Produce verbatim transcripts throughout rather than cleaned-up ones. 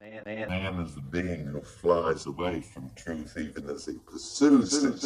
Man is the being who flies away from truth even as he pursues it.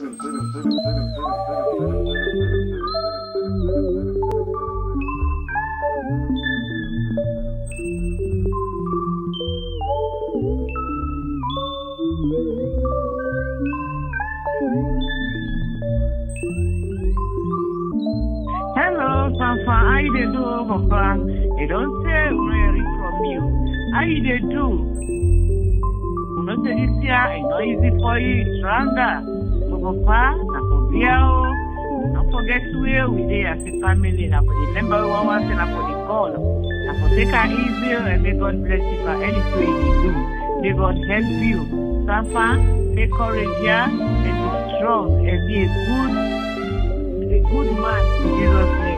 Hello, Sanfa. How you dey do, Papa? You don't say where it from you. How you dey do? You know say this year it's not easy for you. It's stronger. So, Papa, na for beer. Don't forget where we dey as a family. Na for the member we want to say na for the call. Na for take her easy and may God bless you for anything you do. May God help you. Sanfa, take courage here and be strong and be a good a good man in Jesus' name.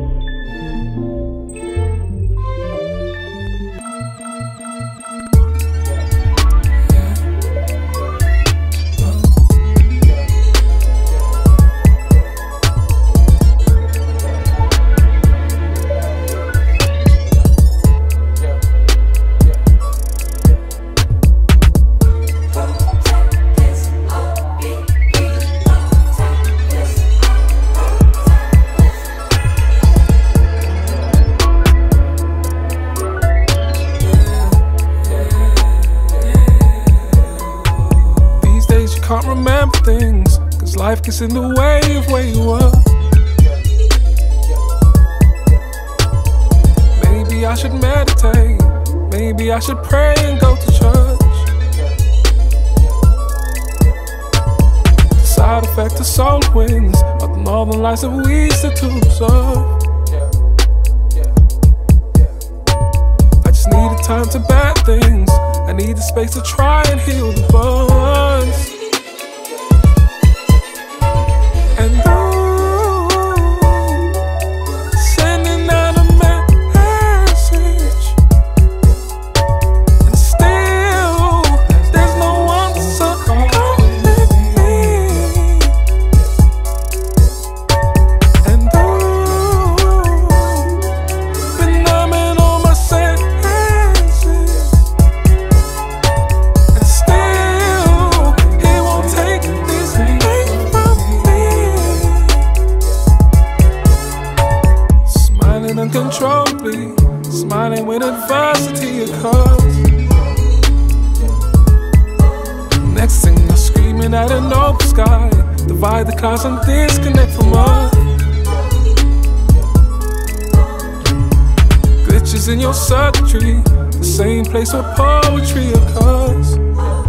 Can't remember things, cause life gets in the way of where you are. Maybe I should meditate, maybe I should pray and go to church. The side effect of solar winds are the northern lights that we used to observe. I just needed time to bad things, I needed space to try and heal the burns. And ooh, sending out a message, and still there's no answer coming me. And ooh, been numbing all my senses, and still he won't take this away from me. Smiling uncontrollably, smiling when adversity occurs. Next thing I'm screaming at an open sky, divide the clouds and disconnect from Earth. Glitches in your circuitry, the same place where poetry occurs.